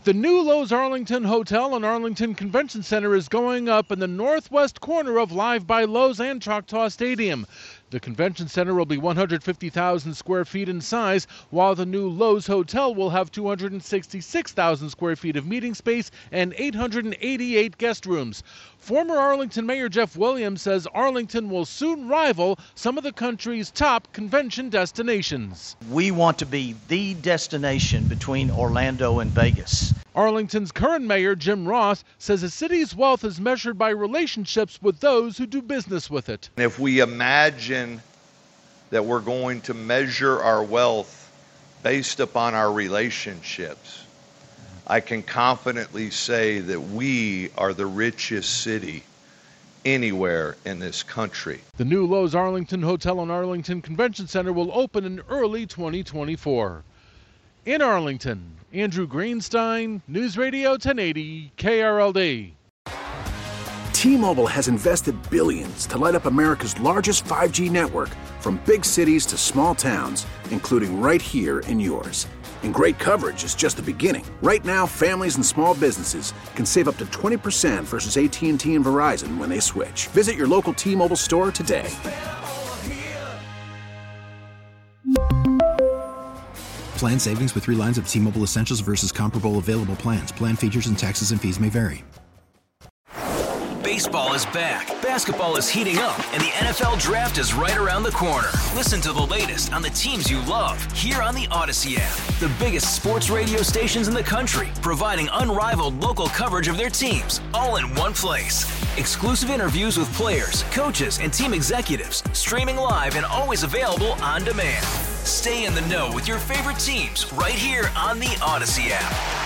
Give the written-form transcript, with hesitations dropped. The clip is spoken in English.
The new Lowe's Arlington Hotel and Arlington Convention Center is going up in the northwest corner of Live by Lowe's and Choctaw Stadium. The convention center will be 150,000 square feet in size, while the new Lowe's Hotel will have 266,000 square feet of meeting space and 888 guest rooms. Former Arlington Mayor Jeff Williams says Arlington will soon rival some of the country's top convention destinations. We want to be the destination between Orlando and Vegas. Arlington's current mayor, Jim Ross, says the city's wealth is measured by relationships with those who do business with it. If we imagine that we're going to measure our wealth based upon our relationships, I can confidently say that we are the richest city anywhere in this country. The new Lowe's Arlington Hotel and Arlington Convention Center will open in early 2024. In Arlington, Andrew Greenstein, News Radio 1080 KRLD. T-Mobile has invested billions to light up America's largest 5G network, from big cities to small towns, including right here in yours. And great coverage is just the beginning. Right now, families and small businesses can save up to 20% versus AT&T and Verizon when they switch. Visit your local T-Mobile store today. Plan savings with 3 lines of T-Mobile Essentials versus comparable available plans. Plan features and taxes and fees may vary. Baseball is back, basketball is heating up, and the NFL Draft is right around the corner. Listen to the latest on the teams you love here on the Odyssey app. The biggest sports radio stations in the country, providing unrivaled local coverage of their teams, all in one place. Exclusive interviews with players, coaches, and team executives, streaming live and always available on demand. Stay in the know with your favorite teams right here on the Odyssey app.